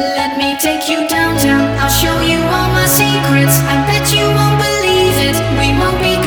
Let me take you downtown, I'll show you all my secrets. I bet you won't believe it, we won't be